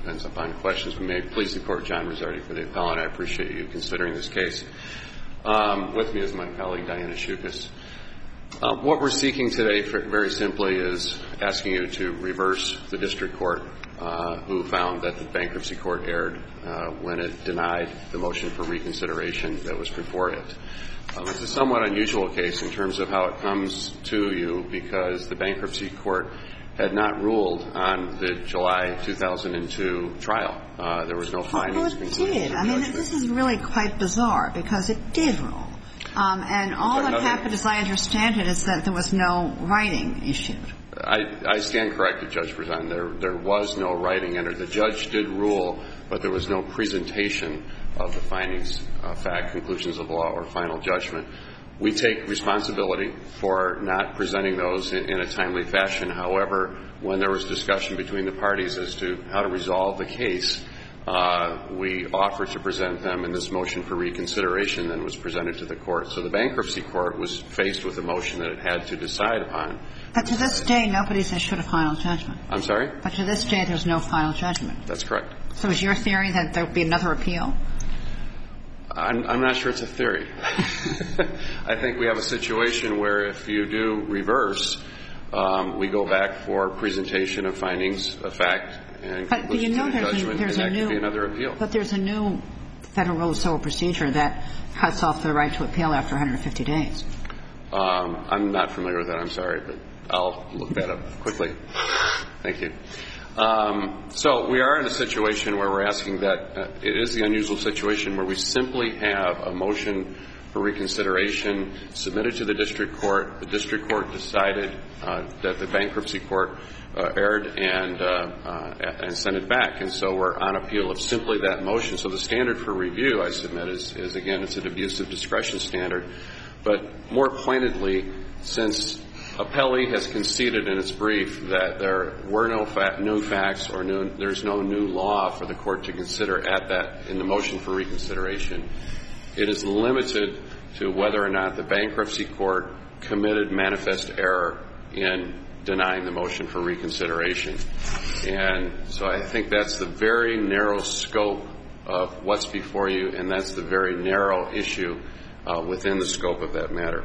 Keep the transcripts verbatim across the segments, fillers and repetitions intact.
depends upon questions. We may please the Court, John Rosardi, for the appellant. I appreciate you considering this case. Um, with me is my colleague, Diana Shukas. Uh, what we're seeking today, for, very simply, is asking you to reverse the district court, uh, who found that the bankruptcy court erred uh, when it denied the motion for reconsideration that was before it. Um, it's a somewhat unusual case in terms of how it comes to you because the bankruptcy court had not ruled on the July two thousand two trial. Uh, there was no findings. Well, it did. I mean, this is really quite bizarre because it did rule. Um, and all that happened, as I understand it, is that there was no writing issued. I, I stand corrected, Judge Berzon. There, there was no writing entered. The judge did rule, but there was no presentation of the findings, uh, fact, conclusions of law, or final judgment. We take responsibility for not presenting those in, in a timely fashion. However, when there was discussion between the parties as to how to resolve the case, uh, we offered to present them, and this motion for reconsideration then was presented to the court. So the bankruptcy court was faced with a motion that it had to decide upon. But to this day, nobody's issued a final judgment. I'm sorry? But to this day, there's no final judgment. That's correct. So is your theory that there will be another appeal? I'm, I'm not sure it's a theory. I think we have a situation where if you do reverse, um, we go back for presentation of findings of fact and but, but you know there's judgment, a, there's and a that new, could be another appeal. But there's a new Federal Rule of Civil Procedure that cuts off the right to appeal after one hundred fifty days. Um, I'm not familiar with that. I'm sorry, but I'll look that up quickly. Thank you. Um, so we are in a situation where we're asking that uh, it is the unusual situation where we simply have a motion for reconsideration submitted to the district court. The district court decided uh, that the bankruptcy court uh, erred and, uh, uh, and sent it back. And so we're on appeal of simply that motion. So the standard for review, I submit, is, is again, it's an abuse of discretion standard. But more pointedly, since Appellee has conceded in its brief that there were no fa- new facts or new, there's no new law for the court to consider at that in the motion for reconsideration. It is limited to whether or not the bankruptcy court committed manifest error in denying the motion for reconsideration. And so I think that's the very narrow scope of what's before you, and that's the very narrow issue uh, within the scope of that matter.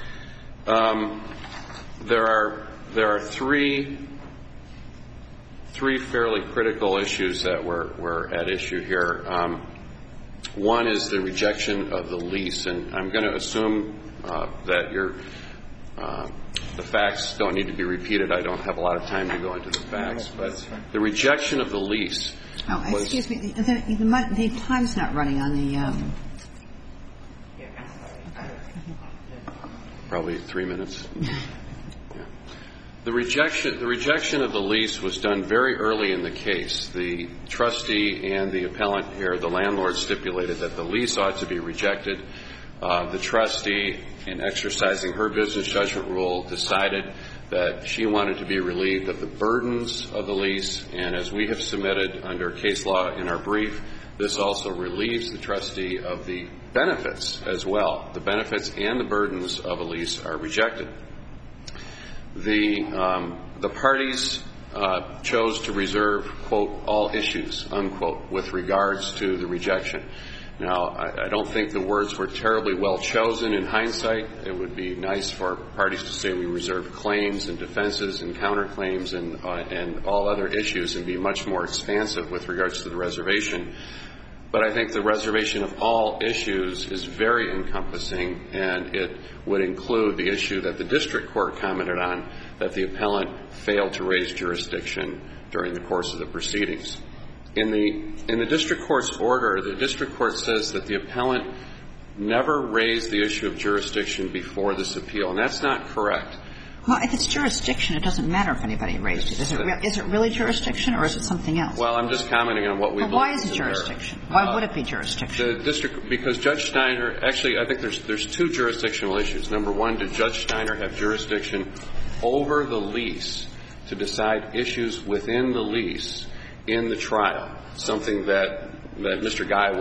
Um, There are there are three three fairly critical issues that were, were at issue here. Um, one is the rejection of the lease, and I'm going to assume uh, that you're, uh, the facts don't need to be repeated. I don't have a lot of time to go into the facts, but the rejection of the lease. Oh, excuse me. The, the, the time's not running on the. Um Probably three minutes. The rejection, the rejection of the lease was done very early in the case. The trustee and the appellant here, the landlord, stipulated that the lease ought to be rejected. Uh, the trustee, in exercising her business judgment rule, decided that she wanted to be relieved of the burdens of the lease. And as we have submitted under case law in our brief, this also relieves the trustee of the benefits as well. The benefits and the burdens of a lease are rejected. The, um, the parties uh, chose to reserve, quote, all issues, unquote, with regards to the rejection. Now, I, I don't think the words were terribly well chosen in hindsight. It would be nice for parties to say we reserve claims and defenses and counterclaims and, uh, and all other issues and be much more expansive with regards to the reservation. But I think the reservation of all issues is very encompassing, and it would include the issue that the district court commented on, that the appellant failed to raise jurisdiction during the course of the proceedings. In the, in the district court's order, the district court says that the appellant never raised the issue of jurisdiction before this appeal, and that's not correct. Well, if it's jurisdiction, it doesn't matter if anybody raised it. Is it, re- is it really jurisdiction, or is it something else? Well, I'm just commenting on what we well, believe. Why is it jurisdiction? There. Why uh, would it be jurisdiction? The district, because Judge Steiner, actually, I think there's there's two jurisdictional issues. Number one, did Judge Steiner have jurisdiction over the lease to decide issues within the lease in the trial, something that that Mister Guy will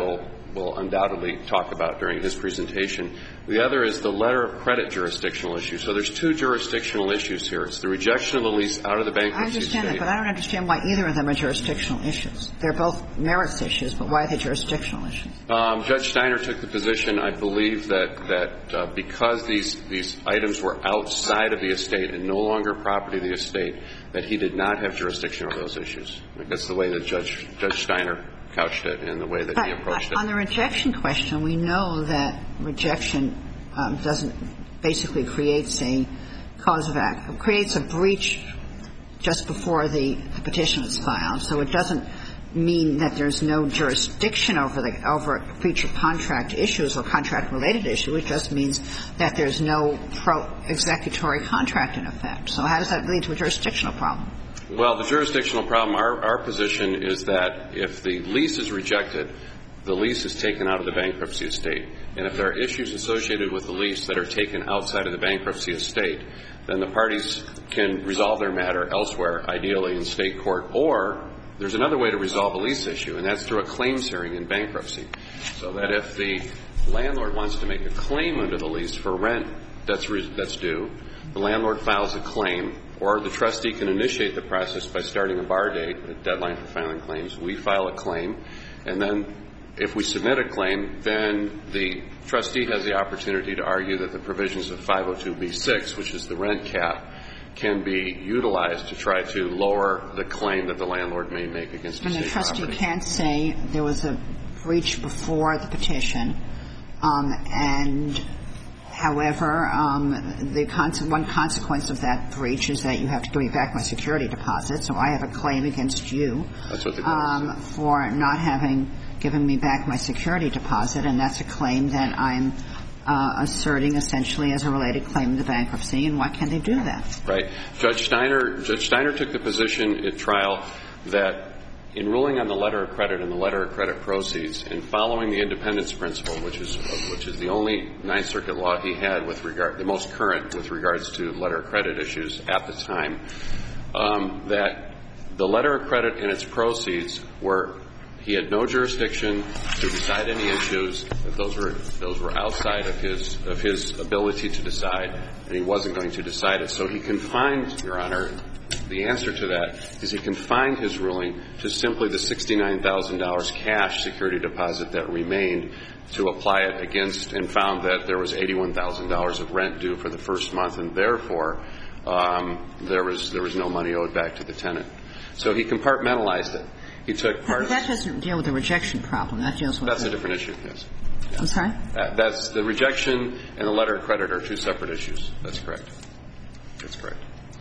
will undoubtedly talk about during his presentation. The other is the letter of credit jurisdictional issue. So there's two jurisdictional issues here. It's the rejection of the lease out of the bankruptcy I understand estate. that, but I don't understand why either of them are jurisdictional issues. They're both merits issues, but why are they jurisdictional issues? Um, Judge Steiner took the position, I believe, that that uh, because these these items were outside of the estate and no longer property of the estate, that he did not have jurisdiction over those issues. That's the way that Judge Judge Steiner couched it and the way that but he approached it. On the rejection question, we know that rejection um, doesn't basically creates a cause of act, creates a breach just before the, the petition is filed. So it doesn't mean that there's no jurisdiction over the over breach of contract issues or contract related issue. It just means that there's no pro executory contract in effect. So how does that lead to a jurisdictional problem? Well, the jurisdictional problem, our, our position is that if the lease is rejected, the lease is taken out of the bankruptcy estate. And if there are issues associated with the lease that are taken outside of the bankruptcy estate, then the parties can resolve their matter elsewhere, ideally in state court, or there's another way to resolve a lease issue, and that's through a claims hearing in bankruptcy. So that if the landlord wants to make a claim under the lease for rent that's, re- that's due, the landlord files a claim, or the trustee can initiate the process by starting a bar date, a deadline for filing claims. We file a claim, and then if we submit a claim, then the trustee has the opportunity to argue that the provisions of five oh two B six, which is the rent cap, can be utilized to try to lower the claim that the landlord may make against the state property. And the trustee can't say there was a breach before the petition, um, and however, um, the con- one consequence of that breach is that you have to give me back my security deposit, so I have a claim against you That's what the um, for not having given me back my security deposit, and that's a claim that I'm uh, asserting essentially as a related claim to bankruptcy, and why can't they do that? Right. Judge Steiner, Judge Steiner took the position at trial that in ruling on the letter of credit and the letter of credit proceeds and following the independence principle, which is which is the only Ninth Circuit law he had with regard, the most current with regards to letter of credit issues at the time, um, that the letter of credit and its proceeds were, he had no jurisdiction to decide any issues, that those were those were outside of his of his ability to decide, and he wasn't going to decide it. So he confined, Your Honor, the answer to that is he confined his ruling to simply the sixty-nine thousand dollars cash security deposit that remained, to apply it against, and found that there was eighty-one thousand dollars of rent due for the first month, and therefore um, there was there was no money owed back to the tenant. So he compartmentalized it. He took part. But that doesn't deal with the rejection problem. That deals with. That's the, a different issue. Yes. Yeah. I'm sorry. Uh, that's the rejection and the letter of credit are two separate issues. That's correct. That's correct.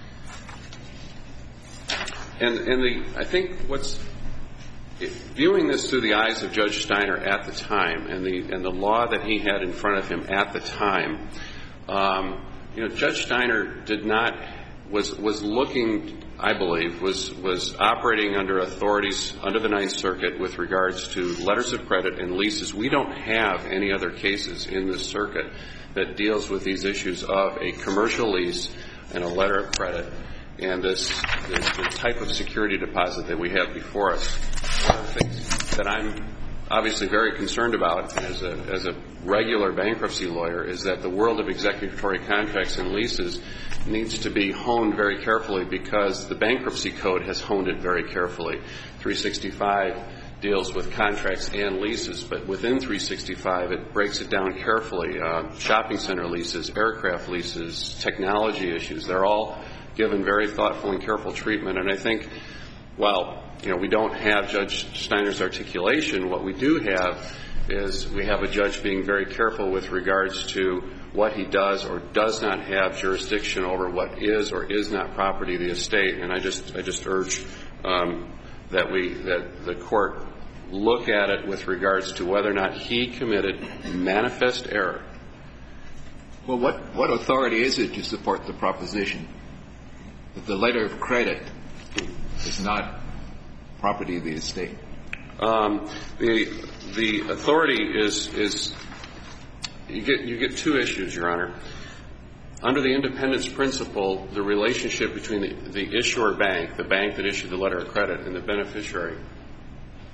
And, and the, I think what's, viewing this through the eyes of Judge Steiner at the time and the, and the law that he had in front of him at the time, um, you know, Judge Steiner did not, was, was looking, I believe, was, was operating under authorities under the Ninth Circuit with regards to letters of credit and leases. We don't have any other cases in this circuit that deals with these issues of a commercial lease and a letter of credit and this, this the type of security deposit that we have before us. One of the things that I'm obviously very concerned about as a, as a regular bankruptcy lawyer is that the world of executory contracts and leases needs to be honed very carefully, because the bankruptcy code has honed it very carefully. three sixty-five deals with contracts and leases, but within three sixty-five it breaks it down carefully. Uh, shopping center leases, aircraft leases, technology issues, they're all given very thoughtful and careful treatment. And I think, well, you know, we don't have Judge Steiner's articulation. What we do have is we have a judge being very careful with regards to what he does or does not have jurisdiction over, what is or is not property of the estate. And I just I just urge um, that we that the court look at it with regards to whether or not he committed manifest error. Well, what what authority is it to support the proposition that the letter of credit is not property of the estate? Um, the the authority is is you get you get two issues, Your Honor. Under the independence principle, the relationship between the, the issuer bank, the bank that issued the letter of credit, and the beneficiary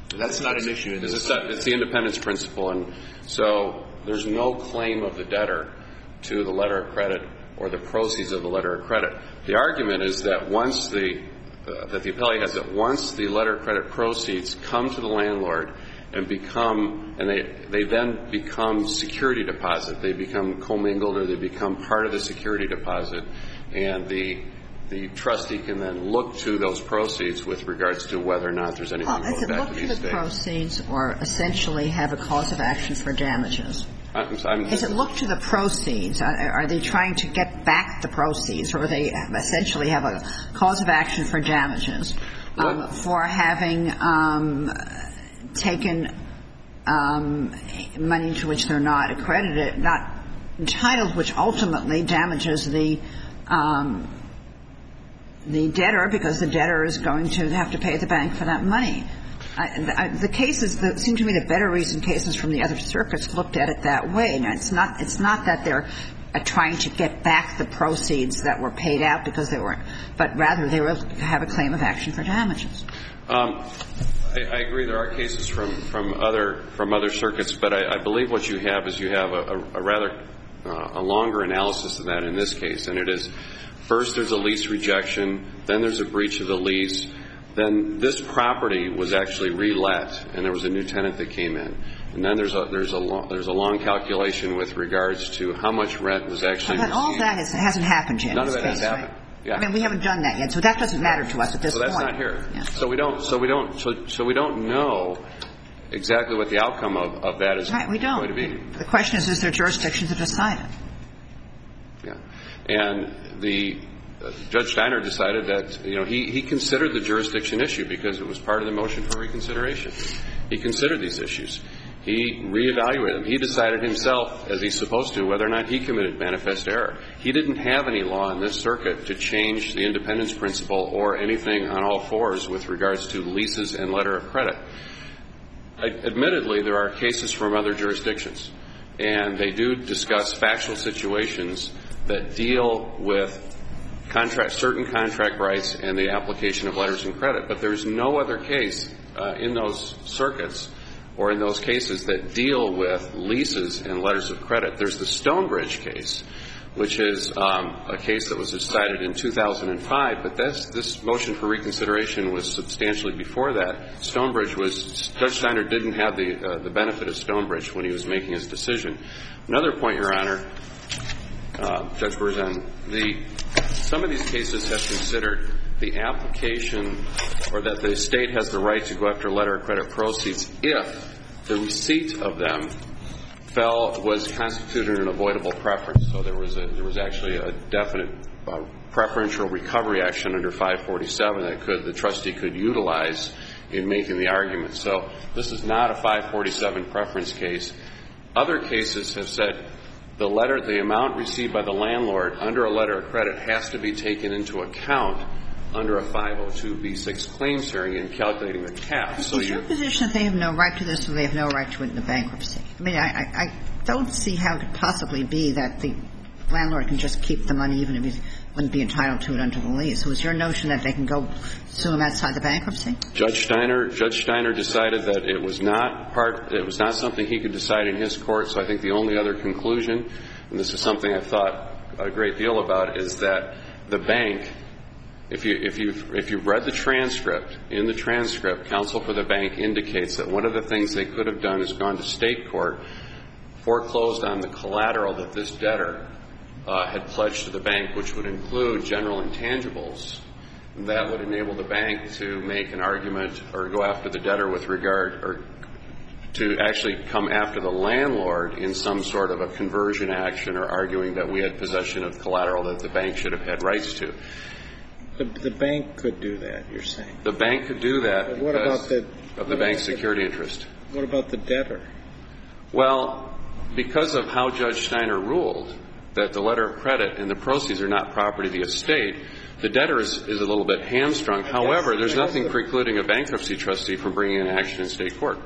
That's not an issue in this. It's, a, it's the independence principle, and so there's no claim of the debtor to the letter of credit or the proceeds of the letter of credit. The argument is that once the uh, that the appellee has that once the letter of credit proceeds come to the landlord and become and they they then become security deposit, they become commingled or they become part of the security deposit, and the the trustee can then look to those proceeds with regards to whether or not there's anything well, going back to the estate. Is it look to the proceeds or essentially have a cause of action for damages? I'm, I'm Is it look to the proceeds? Are, are they trying to get back the proceeds, or they essentially have a cause of action for damages um, for having um, taken um, money to which they're not accredited, not entitled, which ultimately damages the um, the debtor, because the debtor is going to have to pay the bank for that money. I, I, the cases that seem to me the better reasoned cases from the other circuits looked at it that way. Now, it's not it's not that they're uh, trying to get back the proceeds that were paid out because they weren't, but rather they will have a claim of action for damages. Um, I, I agree. There are cases from, from other from other circuits, but I, I believe what you have is you have a, a, a rather uh, a longer analysis than that in this case, and it is first there's a lease rejection, then there's a breach of the lease. Then this property was actually relet, and there was a new tenant that came in. And then there's a there's a long, there's a long calculation with regards to how much rent was actually but received. all that is, hasn't happened yet. None of that case, has happened. Right? Yeah. I mean, we haven't done that yet, so that doesn't matter to us at this so that's point. not here. Yeah. So we don't. So we don't. So, so we don't know exactly what the outcome of, of that is right, we don't. going to be. The question is, is there jurisdiction to decide it? Yeah, and the. Uh, Judge Steiner decided that, you know, he, he considered the jurisdiction issue because it was part of the motion for reconsideration. He considered these issues. He reevaluated them. He decided himself, as he's supposed to, whether or not he committed manifest error. He didn't have any law in this circuit to change the independence principle or anything on all fours with regards to leases and letter of credit. I, admittedly, there are cases from other jurisdictions, and they do discuss factual situations that deal with Contract, certain contract rights and the application of letters of credit, but there's no other case uh, in those circuits or in those cases that deal with leases and letters of credit. There's the Stonebridge case, which is um, a case that was decided in two thousand five, but this, this motion for reconsideration was substantially before that. Stonebridge was, Judge Steiner didn't have the, uh, the benefit of Stonebridge when he was making his decision. Another point, Your Honor, uh, Judge Berzon, the some of these cases have considered the application or that the estate has the right to go after letter of credit proceeds if the receipt of them fell was constituted an avoidable preference. So there was a, there was actually a definite uh, preferential recovery action under five forty-seven that could the trustee could utilize in making the argument. So this is not a five forty-seven preference case. Other cases have said the letter, the amount received by the landlord under a letter of credit has to be taken into account under a five oh two B six claims hearing in calculating the cap. So is your position that they have no right to this or they have no right to it in the bankruptcy? I mean, I, I, I don't see how it could possibly be that the landlord can just keep the money even if he wouldn't be entitled to it under the lease. So is your notion that they can go sue him outside the bankruptcy? Judge Steiner, Judge Steiner decided that it was not part, it was not something he could decide in his court. So I think the only other conclusion, and this is something I've thought a great deal about, is that the bank, if you if you if you've read the transcript, in the transcript, counsel for the bank indicates that one of the things they could have done is gone to state court, foreclosed on the collateral that this debtor uh, had pledged to the bank, which would include general intangibles. That would enable the bank to make an argument or go after the debtor with regard, or to actually come after the landlord in some sort of a conversion action or arguing that we had possession of collateral that the bank should have had rights to. The, the bank could do that, you're saying? The bank could do that but what because about the, of the bank's security the, interest. What about the debtor? Well, because of how Judge Steiner ruled that the letter of credit and the proceeds are not property of the estate, the debtor is, is a little bit hamstrung. I However, guess, there's nothing the, precluding a bankruptcy trustee from bringing an action in state court.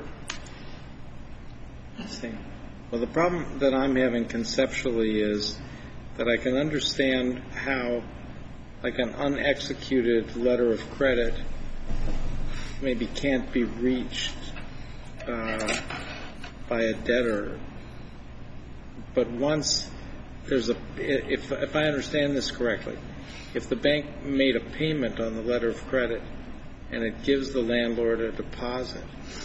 I see. Well, the problem that I'm having conceptually is that I can understand how, like, an unexecuted letter of credit maybe can't be reached uh, by a debtor, but once there's a, if if I understand this correctly, if the bank made a payment on the letter of credit and it gives the landlord a deposit,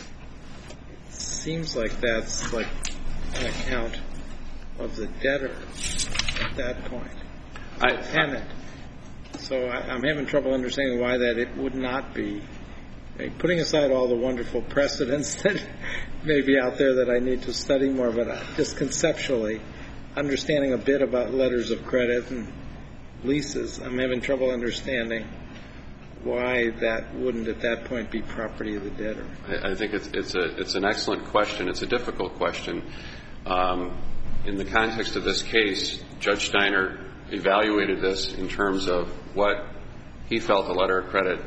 it seems like that's like an account of the debtor at that point, I, tenant. So I, I'm having trouble understanding why that it would not be. I mean, putting aside all the wonderful precedents that may be out there that I need to study more, but just conceptually, understanding a bit about letters of credit and leases, I'm having trouble understanding why that wouldn't at that point be property of the debtor. I, I think it's, it's, a, it's an excellent question. It's a difficult question. Um, in the context of this case, Judge Steiner evaluated this in terms of what he felt a letter of credit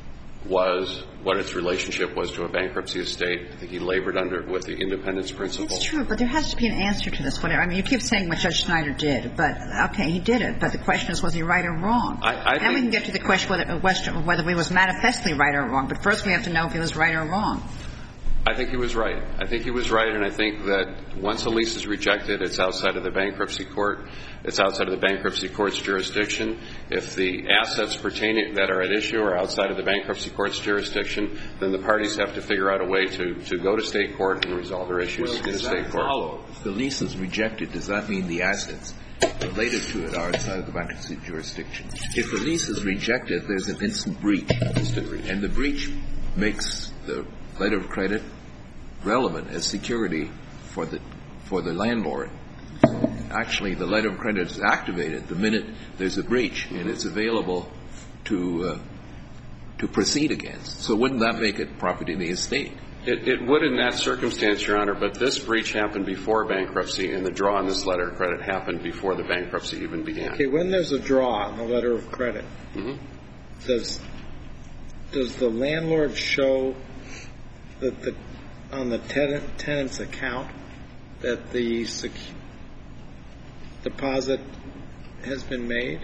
was, what its relationship was to a bankruptcy estate. I think he labored under with the independence principle. It's true, but there has to be an answer to this. Whatever. I mean, you keep saying what Judge Snyder did, but okay, he did it. But the question is, was he right or wrong? I, I then think, we can get to the question whether, whether he was manifestly right or wrong. But first, we have to know if he was right or wrong. I think he was right. I think he was right, and I think that once a lease is rejected, it's outside of the bankruptcy court. It's outside of the bankruptcy court's jurisdiction. If the assets pertaining that are at issue are outside of the bankruptcy court's jurisdiction, then the parties have to figure out a way to, to go to state court and resolve their issues well, in a state court. Follow? If the lease is rejected, does that mean the assets related to it are outside of the bankruptcy jurisdiction? If the lease is rejected, there's an instant breach. Instant breach. And the breach makes the letter of credit relevant as security for the for the landlord. Actually, the letter of credit is activated the minute there's a breach, and it's available to uh, to proceed against. So wouldn't that make it property of the estate? It, it would in that circumstance, Your Honor, but this breach happened before bankruptcy, and the draw on this letter of credit happened before the bankruptcy even began. Okay, when there's a draw on the letter of credit, Mm-hmm. does does the landlord show that the on the tenant tenant's account that the sec- deposit has been made?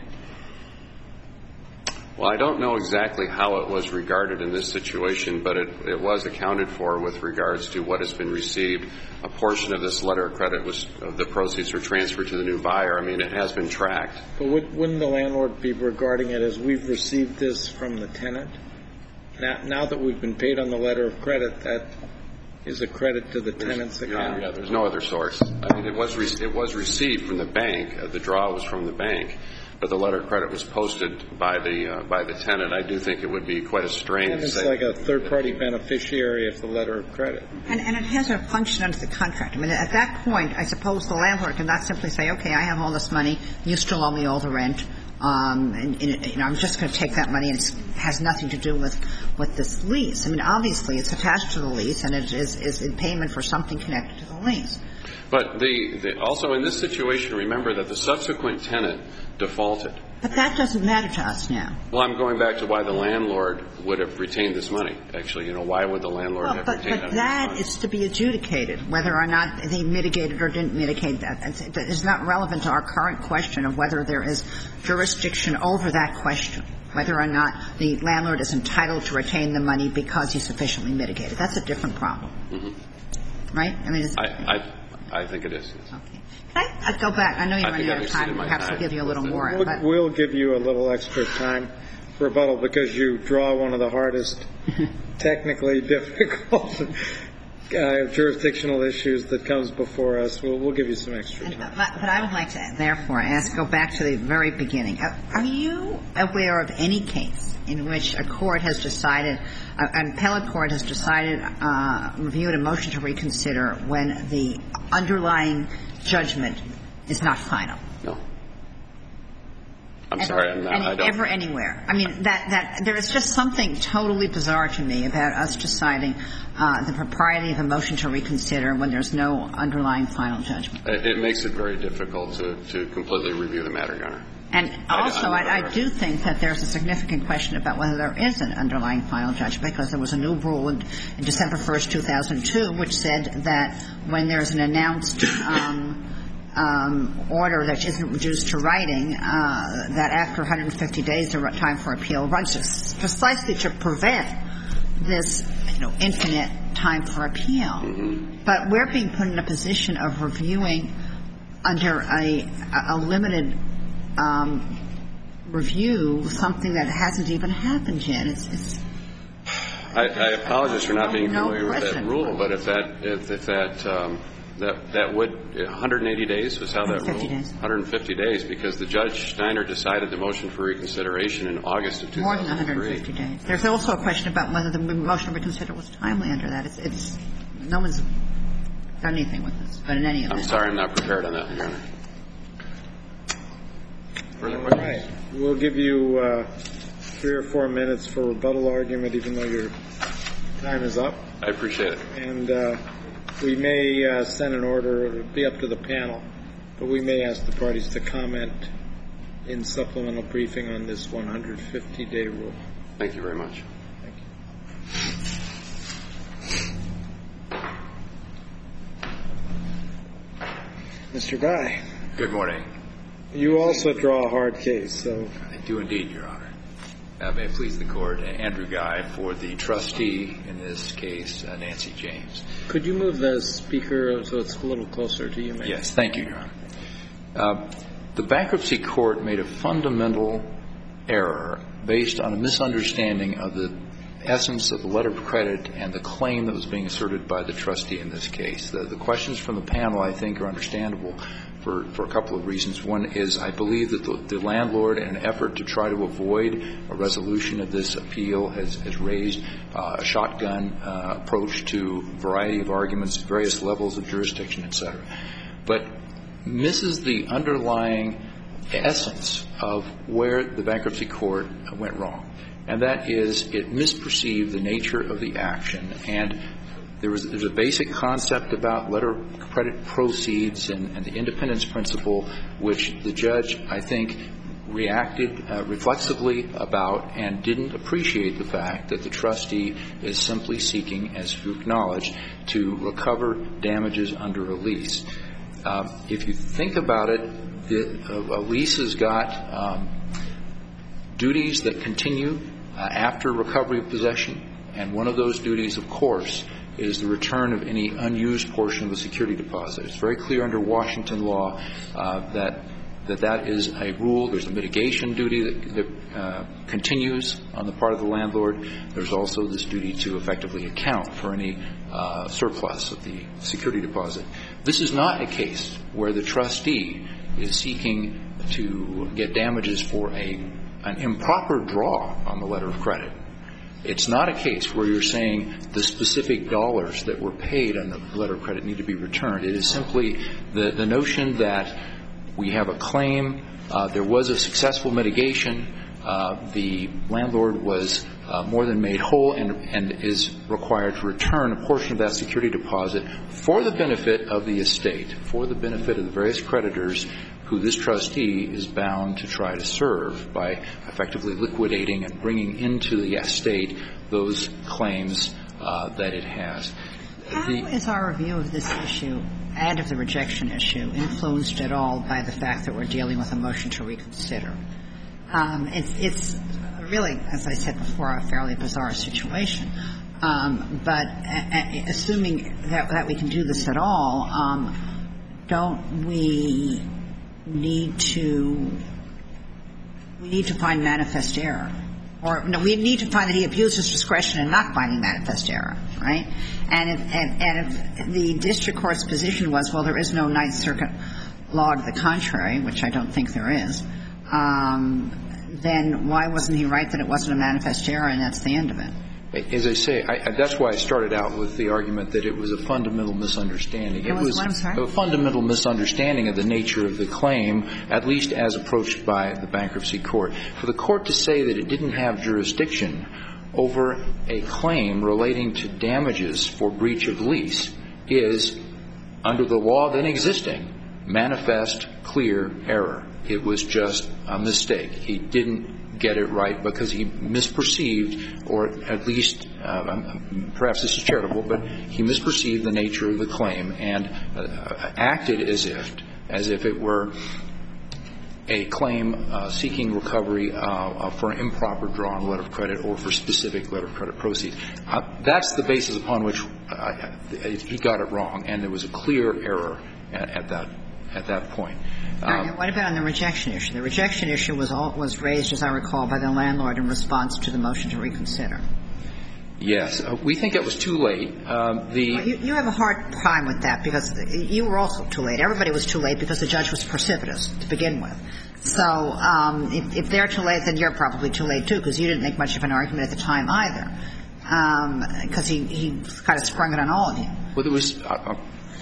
Well, I don't know exactly how it was regarded in this situation, but it, it was accounted for with regards to what has been received. A portion of this letter of credit was of the proceeds were transferred to the new buyer. I mean, it has been tracked. But would, wouldn't the landlord be regarding it as we've received this from the tenant? Now, now that we've been paid on the letter of credit, that is a credit to the There's, tenant's Your account. Honor, yeah, there's no other source. I mean, it was re- it was received from the bank. Uh, the draw was from the bank, but the letter of credit was posted by the uh, by the tenant. I do think it would be quite a strain. And to it's say like a third-party beneficiary of the letter of credit. And, and it has a function under the contract. I mean, at that point, I suppose the landlord can not simply say, okay, I have all this money, you still owe me all the rent, um, and, and you know, I'm just going to take that money, and it has nothing to do with, with this lease. I mean, obviously, it's attached to the lease, and it is, is in payment for something connected to the lease. But the, the also in this situation, remember that the subsequent tenant defaulted. But that doesn't matter to us now. Well, I'm going back to why the landlord would have retained this money. Actually, you know, why would the landlord Well, have but, retained but this that money? is to be adjudicated, whether or not they mitigated or didn't mitigate that. It's not relevant to our current question of whether there is jurisdiction over that question, whether or not the landlord is entitled to retain the money because he's sufficiently mitigated. That's a different problem. Mm-hmm. Right? I mean, it's, I, I, I think it is. Yes. okay. Can I, I go back? I know you're I think running I've out of time. exceeded my Perhaps time we'll give you a little with the- more. We'll, But we'll give you a little extra time for rebuttal because you draw one of the hardest, technically difficult uh, jurisdictional issues that comes before us. We'll, we'll give you some extra And, time. but, but I would like to, therefore, ask, go back to the very beginning. Uh, Are you aware of any case in which a court has decided, uh, an appellate court has decided, uh, reviewed a motion to reconsider when the underlying judgment is not final? No. I'm Ever, sorry, I'm not. any, I don't. ever anywhere. I mean, that, that there is just something totally bizarre to me about us deciding uh, the propriety of a motion to reconsider when there's no underlying final judgment. It, it makes it very difficult to, to completely review the matter, Your Honor. And also, I- I'm not I, I aware. do think that there's a significant question about whether there is an underlying final judgment, because there was a new rule in, in December first, two thousand two, which said that when there's an announced um, um, order that isn't reduced to writing, uh, that after one hundred fifty days, the time for appeal runs, precisely to prevent this, you know, infinite time for appeal. Mm-hmm. But we're being put in a position of reviewing under a, a limited um, review something that hasn't even happened yet. It's, it's I, I apologize for not being no familiar with that rule, but if that if, if that um, that that would one hundred eighty days was how that rule days. one hundred fifty days, because the Judge Steiner decided the motion for reconsideration in August of two thousand three. More than one hundred fifty days. There's also a question about whether the motion to reconsider was timely under that. It's, it's no one's done anything with this, but in any event. I'm sorry, I'm not prepared on that, Your Honor. Further All questions? right. We'll give you uh, three or four minutes for rebuttal argument, even though your time is up. I appreciate it. And uh, we may uh, send an order. It'll be up to the panel, but we may ask the parties to comment in supplemental briefing on this one hundred fifty day rule. Thank you very much. Thank you. Mister Guy. Good morning. You also draw a hard case, so. I do indeed, Your Honor. Uh, may it please the Court, Andrew Guy for the trustee in this case, uh, Nancy James. Could you move the speaker so it's a little closer to you, maybe? Yes, thank you, Your Honor. Uh, the bankruptcy court made a fundamental error based on a misunderstanding of the essence of the letter of credit and the claim that was being asserted by the trustee in this case. The, the questions from the panel, I think, are understandable for, for a couple of reasons. One is I believe that the, the landlord, in an effort to try to avoid a resolution of this appeal, has, has raised uh, a shotgun uh, approach to a variety of arguments, various levels of jurisdiction, et cetera. But misses the underlying essence of where the bankruptcy court went wrong. And that is it misperceived the nature of the action. And there was there's a basic concept about letter of credit proceeds and, and the independence principle, which the judge, I think, reacted uh, reflexively about and didn't appreciate the fact that the trustee is simply seeking, as you acknowledge, to recover damages under a lease. Um, if you think about it, the, a, a lease has got um, duties that continue uh, after recovery of possession, and one of those duties, of course, is the return of any unused portion of the security deposit. It's very clear under Washington law uh, that that that is a rule. There's a mitigation duty that, that uh, continues on the part of the landlord. There's also this duty to effectively account for any uh, surplus of the security deposit. This is not a case where the trustee is seeking to get damages for a an improper draw on the letter of credit. It's not a case where you're saying the specific dollars that were paid on the letter of credit need to be returned. It is simply the, the notion that we have a claim, uh, there was a successful mitigation, uh, the landlord was uh, more than made whole and, and is required to return a portion of that security deposit for the benefit of the estate, for the benefit of the various creditors who this trustee is bound to try to serve by effectively liquidating and bringing into the estate those claims uh, that it has. How the, is our review of this issue and of the rejection issue influenced at all by the fact that we're dealing with a motion to reconsider? Um, it's, it's really, as I said before, a fairly bizarre situation. Um, but a, a, assuming that, that we can do this at all, um, don't we need to we need to find manifest error? Or no, we need to find that he abused his discretion in not finding manifest error, right? And if, and, and if the district court's position was, well, there is no Ninth Circuit law to the contrary, which I don't think there is, um, then why wasn't he right that it wasn't a manifest error and that's the end of it? As I say, I, that's why I started out with the argument that it was a fundamental misunderstanding. It was, it was what, I'm sorry? a fundamental misunderstanding of the nature of the claim, at least as approached by the bankruptcy court. For the court to say that it didn't have jurisdiction over a claim relating to damages for breach of lease is, under the law then existing, manifest, clear error. It was just a mistake. He didn't get it right because he misperceived, or at least, uh, perhaps this is charitable, but he misperceived the nature of the claim and uh, acted as if, as if it were a claim uh, seeking recovery uh, uh, for an improper draw on letter of credit or for specific letter of credit proceeds. Uh, that's the basis upon which uh, he got it wrong, and there was a clear error at, at that at that point. All right, what about on the rejection issue? The rejection issue was all, was raised, as I recall, by the landlord in response to the motion to reconsider. Yes. Uh, we think it was too late. Um, the well, you, you have a hard time with that because you were also too late. Everybody was too late because the judge was precipitous to begin with. So um, if, if they're too late, then you're probably too late, too, because you didn't make much of an argument at the time either, because um, he, he kind of sprung it on all of you. Well, there was, uh,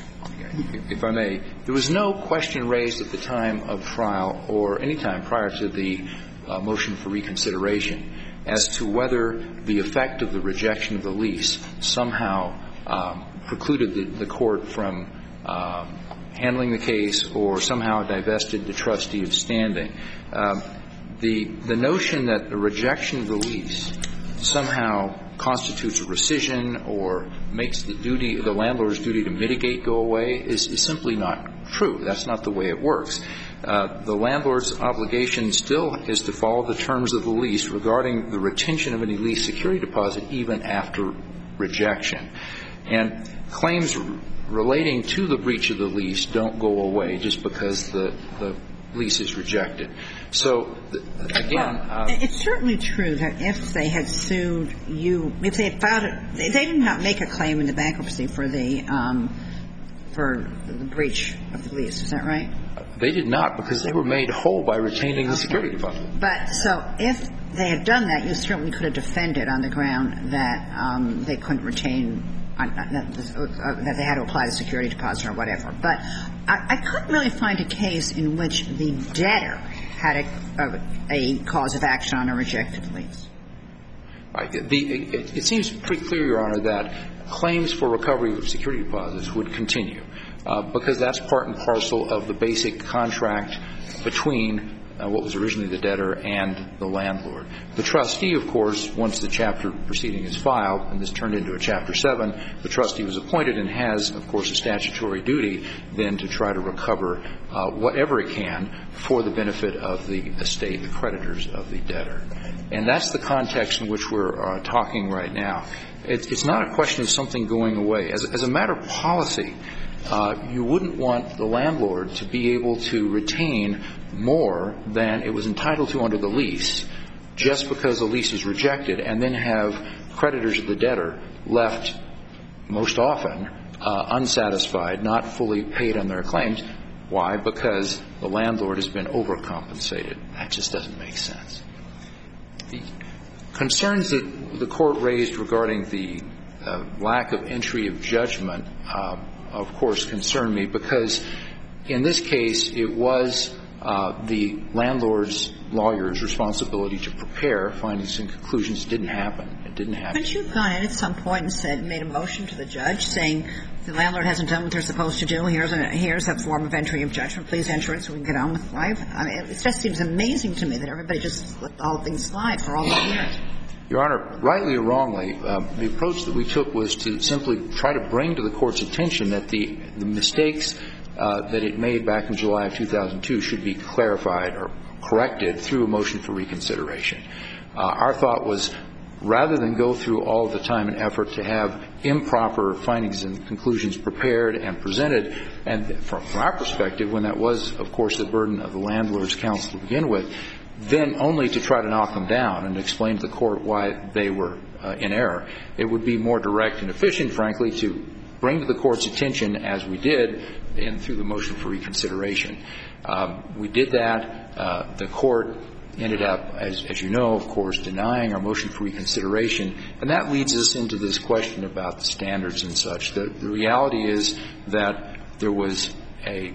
if I may, there was no question raised at the time of trial or any time prior to the uh, motion for reconsideration as to whether the effect of the rejection of the lease somehow um, precluded the, the court from um, handling the case or somehow divested the trustee of standing. Um, the the notion that the rejection of the lease somehow constitutes a rescission or makes the duty, the landlord's duty to mitigate go away is, is simply not true. That's not the way it works. Uh, the landlord's obligation still is to follow the terms of the lease regarding the retention of any lease security deposit even after rejection. And claims r- relating to the breach of the lease don't go away just because the, the lease is rejected. So, th- again... Well, uh, it's certainly true that if they had sued you, if they had filed it, they, they did not make a claim in the bankruptcy for the, um, for the breach of the lease. Is that right? They did not, because they were made whole by retaining the security deposit. But so if they had done that, you certainly could have defended on the ground that um, they couldn't retain, uh, that, uh, that they had to apply the security deposit or whatever. But I, I couldn't really find a case in which the debtor had a, a, a cause of action on a rejected lease. Right. The, it, it seems pretty clear, Your Honor, that claims for recovery of security deposits would continue. Uh, because that's part and parcel of the basic contract between uh, what was originally the debtor and the landlord. The trustee, of course, once the chapter proceeding is filed, and this turned into a Chapter seven, the trustee was appointed and has, of course, a statutory duty then to try to recover uh, whatever it can for the benefit of the estate, the creditors of the debtor. And that's the context in which we're uh, talking right now. It's, it's not a question of something going away. As, as a matter of policy, Uh, you wouldn't want the landlord to be able to retain more than it was entitled to under the lease just because the lease is rejected and then have creditors of the debtor left most often uh, unsatisfied, not fully paid on their claims. Why? Because the landlord has been overcompensated. That just doesn't make sense. The concerns that the court raised regarding the uh, lack of entry of judgment uh, of course, concern me because in this case it was uh, the landlord's lawyer's responsibility to prepare findings and conclusions. It didn't happen. It didn't happen. But you've gone in at some point and said, made a motion to the judge saying the landlord hasn't done what they're supposed to do. Here's a, here's a form of entry of judgment. Please enter it so we can get on with life. I mean, it just seems amazing to me that everybody just let the whole thing slide for all those years. Your Honor, rightly or wrongly, uh, the approach that we took was to simply try to bring to the Court's attention that the, the mistakes uh, that it made back in July of two thousand two should be clarified or corrected through a motion for reconsideration. Uh, our thought was, rather than go through all the time and effort to have improper findings and conclusions prepared and presented, and from, from our perspective, when that was, of course, the burden of the landlord's counsel to begin with, then only to try to knock them down and explain to the court why they were uh, in error. It would be more direct and efficient, frankly, to bring to the court's attention, as we did, and through the motion for reconsideration. Um, we did that. Uh, the court ended up, as, as you know, of course, denying our motion for reconsideration. And that leads us into this question about the standards and such. The, the reality is that there was a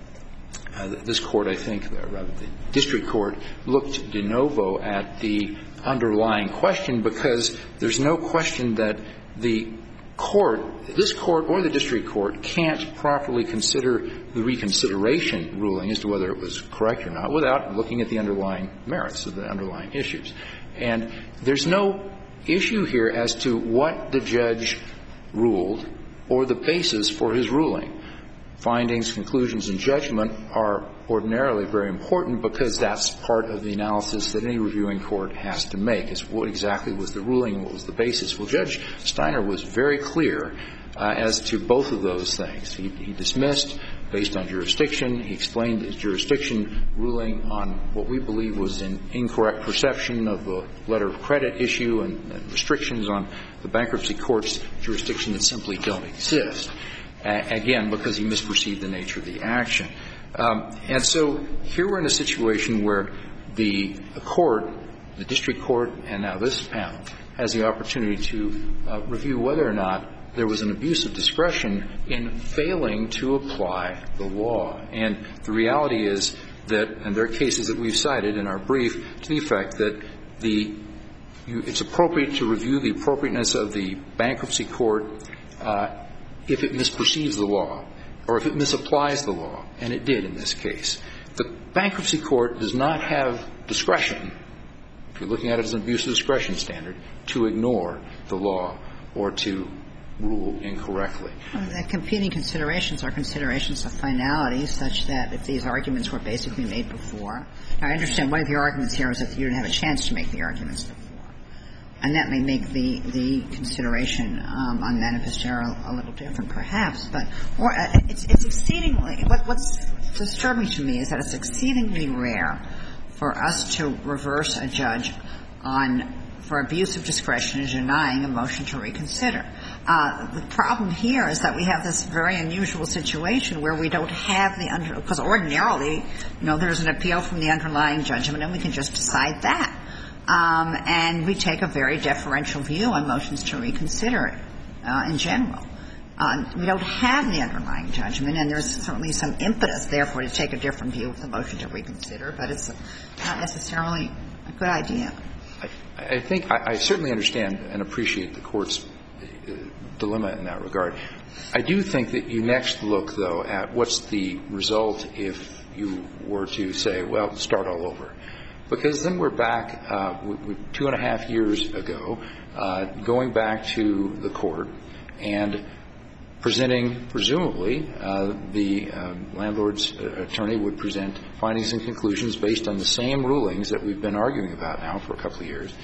Uh, this court, I think, or rather the district court, looked de novo at the underlying question because there's no question that the court, this court or the district court, can't properly consider the reconsideration ruling as to whether it was correct or not without looking at the underlying merits of the underlying issues. And there's no issue here as to what the judge ruled or the basis for his ruling. Findings, conclusions, and judgment are ordinarily very important because that's part of the analysis that any reviewing court has to make, is what exactly was the ruling and what was the basis. Well, Judge Steiner was very clear uh, as to both of those things. He, he dismissed based on jurisdiction. He explained his jurisdiction ruling on what we believe was an incorrect perception of the letter of credit issue and, and restrictions on the bankruptcy court's jurisdiction that simply don't exist, uh, again, because he misperceived the nature of the action. Um, and so here we're in a situation where the court, the district court, and now this panel, has the opportunity to uh, review whether or not there was an abuse of discretion in failing to apply the law. And the reality is that, and there are cases that we've cited in our brief to the effect that the you, it's appropriate to review the appropriateness of the bankruptcy court uh, if it misperceives the law or if it misapplies the law, and it did in this case. The bankruptcy court does not have discretion, if you're looking at it as an abuse of discretion standard, to ignore the law or to rule incorrectly. Well, the competing considerations are considerations of finality, such that if these arguments were basically made before. Now, I understand one of your arguments here is that you didn't have a chance to make the arguments before. And that may make the, the consideration um, on manifest error a little different, perhaps. But or, uh, it's, it's exceedingly, what, what's disturbing to me is that it's exceedingly rare for us to reverse a judge on for abuse of discretion in denying a motion to reconsider. Uh, the problem here is that we have this very unusual situation where we don't have the under, because ordinarily, you know, there's an appeal from the underlying judgment and we can just decide that. Um, and we take a very deferential view on motions to reconsider uh, in general. Uh, we don't have the underlying judgment, and there's certainly some impetus, therefore, to take a different view of the motion to reconsider, but it's not necessarily a good idea. I, I think I, I certainly understand and appreciate the Court's uh, dilemma in that regard. I do think that you next look, though, at what's the result if you were to say, well, start all over. Because then we're back uh, we, we, two and a half years ago, uh, going back to the Court and presenting, presumably, uh, the um, landlord's attorney would present findings and conclusions based on the same rulings that we've been arguing about now for a couple of years.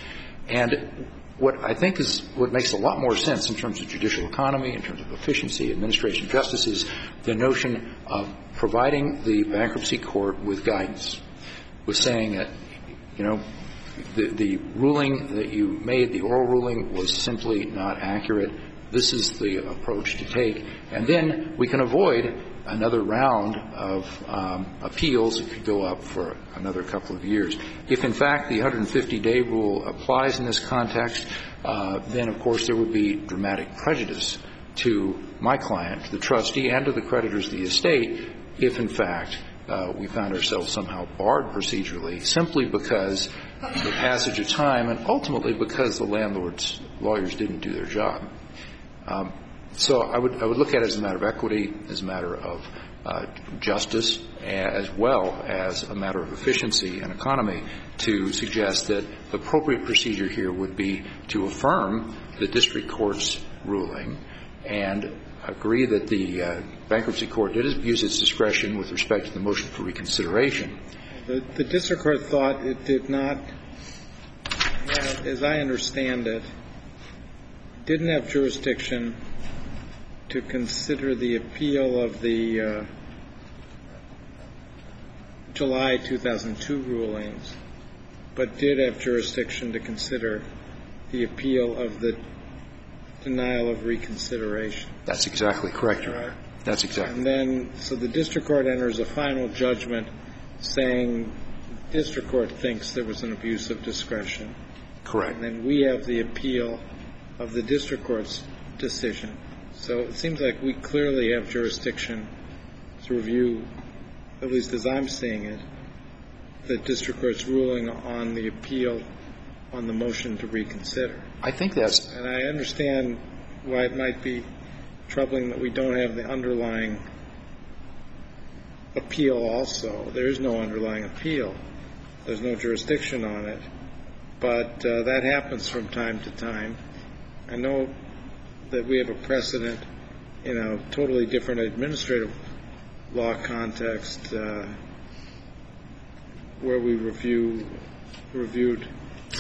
And what I think is what makes a lot more sense in terms of judicial economy, in terms of efficiency, administration of justice, is the notion of providing the bankruptcy court with guidance, with saying that, you know, the, the ruling that you made, the oral ruling, was simply not accurate. This is the approach to take. And then we can avoid another round of um, appeals that could go up for another couple of years. If, in fact, the one hundred fifty day rule applies in this context, uh, then, of course, there would be dramatic prejudice to my client, to the trustee, and to the creditors of the estate if, in fact, uh, we found ourselves somehow barred procedurally simply because the passage of time and ultimately because the landlord's lawyers didn't do their job. Um, so I would I would look at it as a matter of equity, as a matter of uh, justice, as well as a matter of efficiency and economy, to suggest that the appropriate procedure here would be to affirm the district court's ruling and agree that the uh, bankruptcy court did abuse its discretion with respect to the motion for reconsideration. The, the district court thought it did not have, as I understand it, didn't have jurisdiction to consider the appeal of the uh, July two thousand two rulings, but did have jurisdiction to consider the appeal of the denial of reconsideration. That's exactly correct, Your Honor. That's exactly. And then, so the district court enters a final judgment saying the district court thinks there was an abuse of discretion. Correct. And then we have the appeal of the district court's decision. So it seems like we clearly have jurisdiction to review, at least as I'm seeing it, the district court's ruling on the appeal on the motion to reconsider. I think that's... And I understand why it might be troubling that we don't have the underlying appeal also. There is no underlying appeal. There's no jurisdiction on it. But uh, that happens from time to time. I know that we have a precedent in a totally different administrative law context uh, where we review reviewed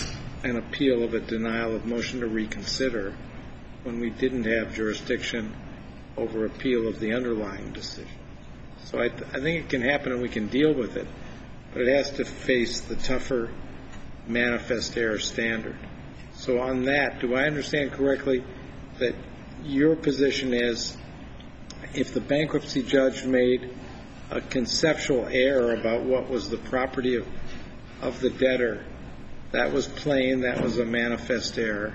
an appeal of a denial of motion to reconsider when we didn't have jurisdiction over appeal of the underlying decision. So I, th- I think it can happen and we can deal with it, but it has to face the tougher manifest error standard. So on that, do I understand correctly that your position is if the bankruptcy judge made a conceptual error about what was the property of, of the debtor, that was plain, that was a manifest error,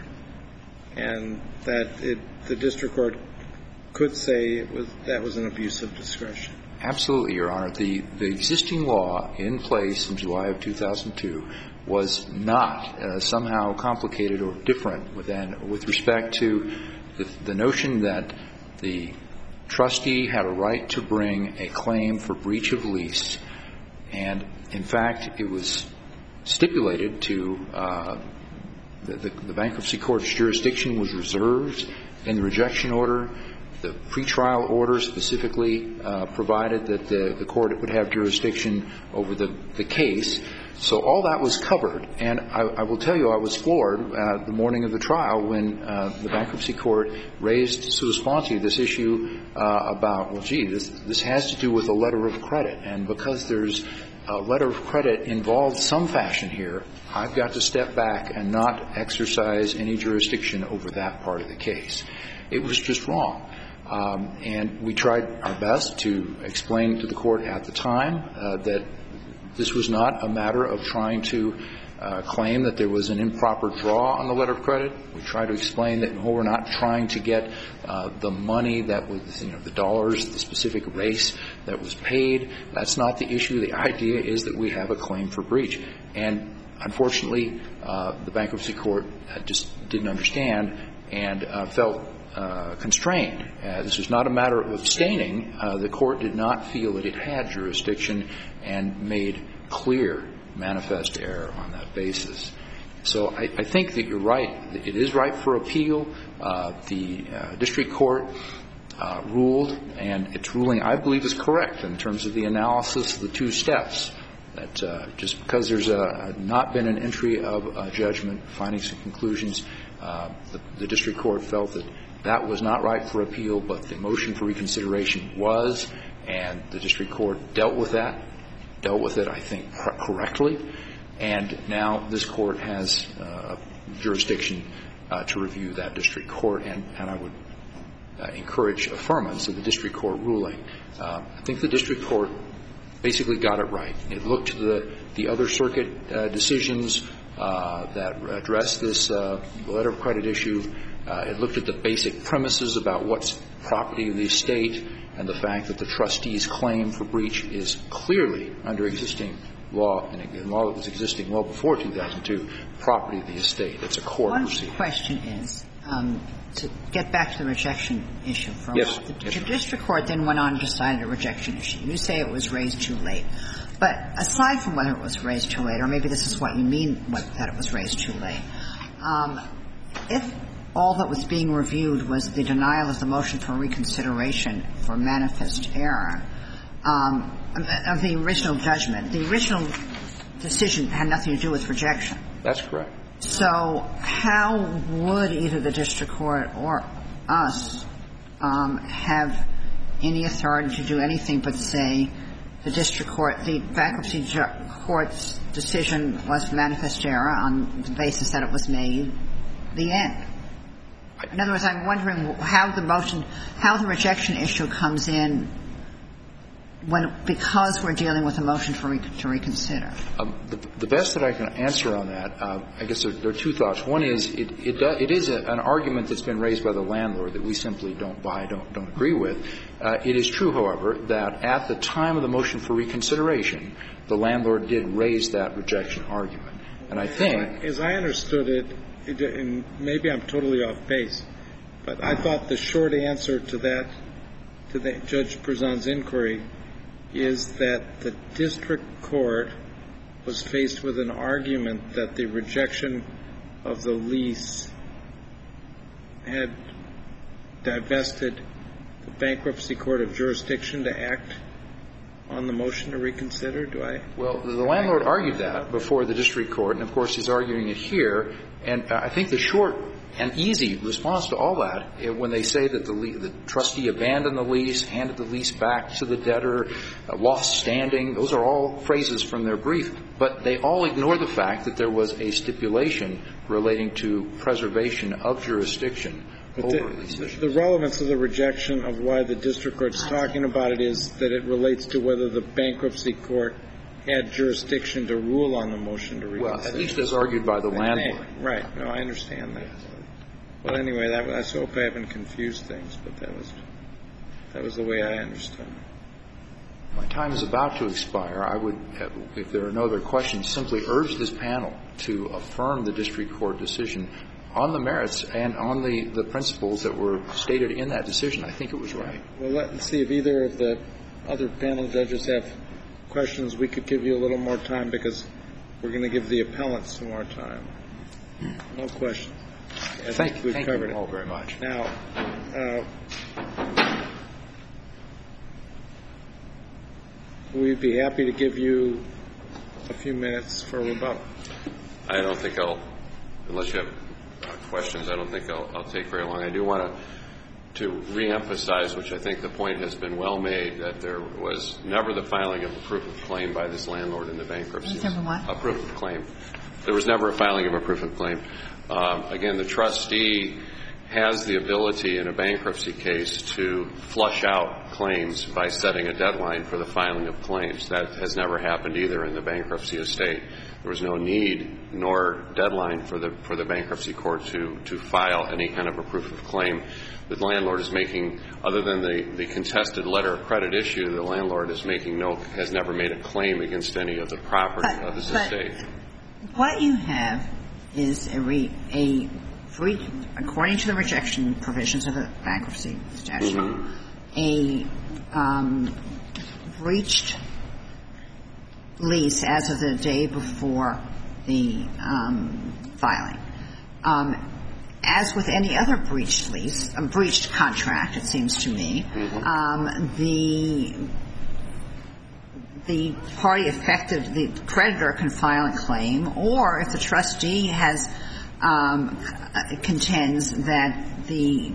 and that it, the district court could say it was, that was an abuse of discretion? Absolutely, Your Honor. The, the existing law in place in July of two thousand two was not uh, somehow complicated or different with, an, with respect to the, the notion that the trustee had a right to bring a claim for breach of lease. And, in fact, it was stipulated to uh, the, the, the bankruptcy court's jurisdiction was reserved in the rejection order. The pretrial order specifically uh, provided that the, the court would have jurisdiction over the, the case. So all that was covered. And I, I will tell you, I was floored uh, the morning of the trial when uh, the bankruptcy court raised sua sponte this issue uh, about, well, gee, this, this has to do with a letter of credit. And because there's a letter of credit involved some fashion here, I've got to step back and not exercise any jurisdiction over that part of the case. It was just wrong. Um, and we tried our best to explain to the court at the time uh, that this was not a matter of trying to uh, claim that there was an improper draw on the letter of credit. We tried to explain that no, we're not trying to get uh, the money that was, you know, the dollars, the specific race that was paid. That's not the issue. The idea is that we have a claim for breach. And unfortunately, uh, the bankruptcy court just didn't understand and uh, felt Uh, constrained. Uh, this was not a matter of abstaining. Uh, the court did not feel that it had jurisdiction and made clear manifest error on that basis. So I, I think that you're right. It is right for appeal. Uh, the uh, district court uh, ruled, and its ruling, I believe, is correct in terms of the analysis of the two steps. That uh, just because there's a, not been an entry of a judgment, findings and conclusions, uh, the, the district court felt that that was not right for appeal, but the motion for reconsideration was, and the district court dealt with that, dealt with it, I think, correctly. And now this court has uh, jurisdiction uh, to review that district court, and, and I would uh, encourage affirmance of the district court ruling. Uh, I think the district court basically got it right. It looked to the, the other circuit uh, decisions uh, that address this uh, letter of credit issue. Uh, it looked at the basic premises about what's property of the estate and the fact that the trustee's claim for breach is clearly under existing law, and law that was existing well before two thousand two, property of the estate. It's a court One proceeding. One question is, um, to get back to the rejection issue for a yes. while. The, yes. the district court then went on and decided a rejection issue. You say it was raised too late. But aside from whether it was raised too late, or maybe this is what you mean, what, that it was raised too late, um, if all that was being reviewed was the denial of the motion for reconsideration for manifest error um, of the original judgment. The original decision had nothing to do with rejection. That's correct. So how would either the district court or us um, have any authority to do anything but say the district court, the bankruptcy ju- court's decision was manifest error on the basis that it was made, the end? In other words, I'm wondering how the motion, how the rejection issue comes in when, because we're dealing with a motion for re, to reconsider. Um, the, the best that I can answer on that, uh, I guess there, there are two thoughts. One is it, it, do, it is a, an argument that's been raised by the landlord that we simply don't buy, don't, don't agree with. Uh, it is true, however, that at the time of the motion for reconsideration, the landlord did raise that rejection argument. And I think, as I understood it, it, and maybe I'm totally off base, but I thought the short answer to that, to the Judge Prezan's inquiry, is that the district court was faced with an argument that the rejection of the lease had divested the bankruptcy court of jurisdiction to act on the motion to reconsider. Do I? Well, the landlord argued that before the district court, and of course he's arguing it here. And I think the short an easy response to all that when they say that the, le- the trustee abandoned the lease, handed the lease back to the debtor, uh, lost standing. Those are all phrases from their brief. But they all ignore the fact that there was a stipulation relating to preservation of jurisdiction But over the, these issues. the relevance of the rejection of why the district court's talking about it is that it relates to whether the bankruptcy court had jurisdiction to rule on the motion to reconsider. Well, at least as argued by the landlord. Right. No, I understand that. Well, anyway, that, I hope I haven't confused things, but that was that was the way I understood it. My time is about to expire. I would, if there are no other questions, simply urge this panel to affirm the district court decision on the merits and on the, the principles that were stated in that decision. I think it was right. Well, let's see if either of the other panel judges have questions. We could give you a little more time because we're going to give the appellants some more time. No questions. I Thank, think we've thank covered you it. all very much. Now, uh, we'd be happy to give you a few minutes for rebuttal. I don't think I'll, unless you have uh, questions, I don't think I'll, I'll take very long. I do want to to reemphasize, which I think the point has been well made, that there was never the filing of a proof of claim by this landlord in the bankruptcy. Never what? A proof of claim. There was never a filing of a proof of claim. Um, again, the trustee has the ability in a bankruptcy case to flush out claims by setting a deadline for the filing of claims. That has never happened either in the bankruptcy estate. There was no need nor deadline for the for the bankruptcy court to to file any kind of a proof of claim. The landlord is making, other than the, the contested letter of credit issue, the landlord is making no, has never made a claim against any of the property But- of his but estate. What you have is a, re, a free, according to the rejection provisions of the bankruptcy statute, Mm-hmm. a um, breached lease as of the day before the um, filing. Um, as with any other breached lease, a breached contract, it seems to me, Mm-hmm. um, the the party affected, the creditor can file a claim, or if the trustee has um, contends that the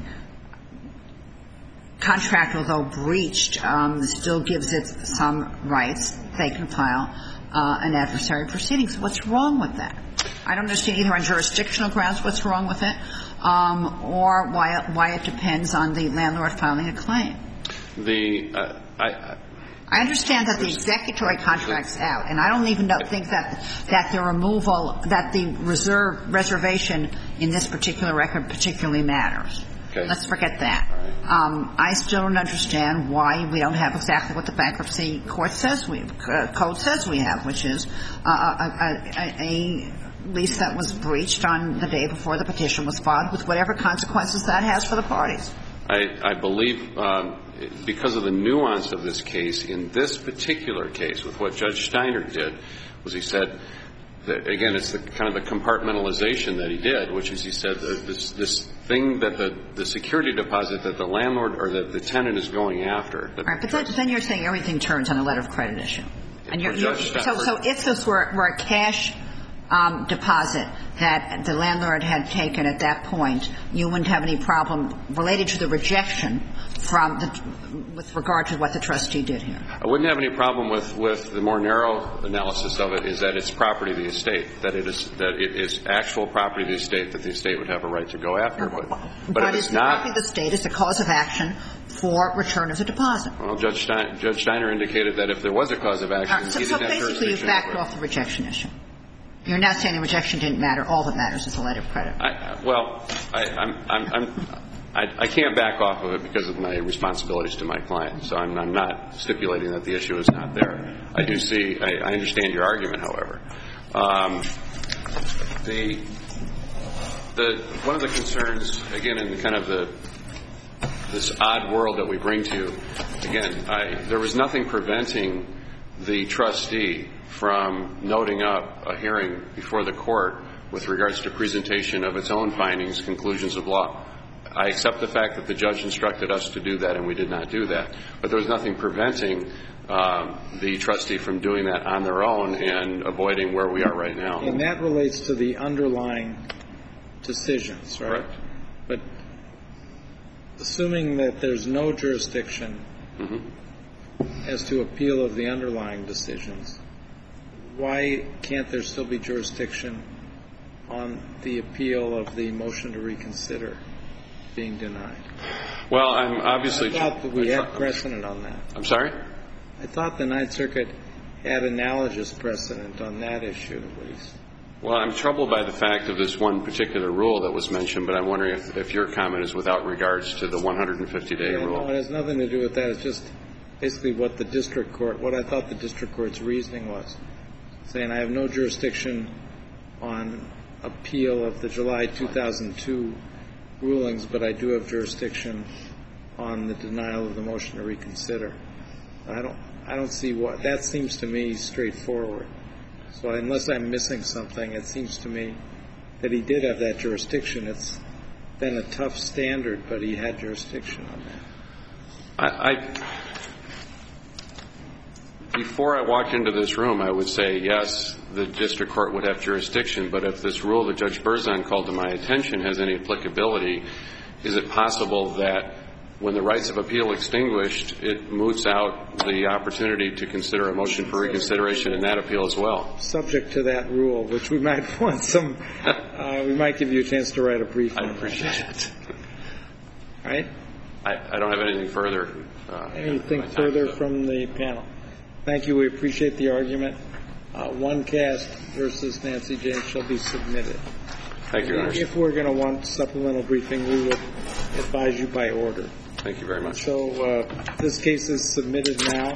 contract, although breached, um, still gives it some rights, they can file uh, an adversary proceedings. What's wrong with that? I don't understand either on jurisdictional grounds what's wrong with it, um, or why why it depends on the landlord filing a claim. The uh, I, I I understand that the executory contract's out, and I don't even know, think that that the removal, that the reserve reservation in this particular record particularly matters. Okay. Let's forget that. Right. Um, I still don't understand why we don't have exactly what the bankruptcy court says we uh, code says we have, which is uh, a, a, a lease that was breached on the day before the petition was filed, with whatever consequences that has for the parties. I, I believe um, because of the nuance of this case, in this particular case, with what Judge Steiner did, was he said that, again, it's the kind of the compartmentalization that he did, which is he said that this, this thing that the, the security deposit that the landlord or that the tenant is going after. All right, but then, then you're saying everything turns on a letter of credit issue. And you're, For you're, Judge so, so if this were, were a cash um, deposit that the landlord had taken at that point, you wouldn't have any problem related to the rejection from the, with regard to what the trustee did here. I wouldn't have any problem with, with the more narrow analysis of it is that it's property of the estate, that it is that it is actual property of the estate that the estate would have a right to go after. But, but, but if it's it's the not, property of the state is the cause of action for return of the deposit. well, Judge, Stein, Judge Steiner indicated that if there was a cause of action, All right, so, he so didn't have basically you've jurisdiction backed over it. off the rejection issue. You're not saying the rejection didn't matter. All that matters is the letter of credit. I, well, I, I'm, I'm, I'm, I, I can't back off of it because of my responsibilities to my client. So I'm, I'm not stipulating that the issue is not there. I do see, I, I understand your argument, however. Um, the, the, one of the concerns, again, in the kind of the, this odd world that we bring to you, again, I, there was nothing preventing the trustee from noting up a hearing before the court with regards to presentation of its own findings, conclusions of law. I accept the fact that the judge instructed us to do that, and we did not do that. But there was nothing preventing um, the trustee from doing that on their own and avoiding where we are right now. And that relates to the underlying decisions, right? Correct. But assuming that there's no jurisdiction Mm-hmm. as to appeal of the underlying decisions, why can't there still be jurisdiction on the appeal of the motion to reconsider being denied? Well, I'm obviously... I thought that we had precedent on that. I'm sorry? I thought the Ninth Circuit had analogous precedent on that issue, at least. Well, I'm troubled by the fact of this one particular rule that was mentioned, but I'm wondering if, if your comment is without regards to the one hundred fifty day Yeah, rule. no, it has nothing to do with that. It's just basically what the district court, what I thought the district court's reasoning was, saying I have no jurisdiction on appeal of the July two thousand two rulings, but I do have jurisdiction on the denial of the motion to reconsider. I don't, I don't see what, that seems to me straightforward. So unless I'm missing something, it seems to me that he did have that jurisdiction. It's been a tough standard, but he had jurisdiction on that. I, I, before I walked into this room, I would say, yes, the district court would have jurisdiction, but if this rule that Judge Berzon called to my attention has any applicability, is it possible that when the rights of appeal extinguished, it moots out the opportunity to consider a motion for reconsideration in that appeal as well? Subject to that rule, which we might want some, uh, we might give you a chance to write a brief on I appreciate that. it. All right? I, I don't have anything further. Uh, Anything further from the panel? Thank you. We appreciate the argument. Uh, one cast versus Nancy James shall be submitted. Thank you, Your Honor. If we're going to want supplemental briefing, we would advise you by order. Thank you very much. So uh, this case is submitted now.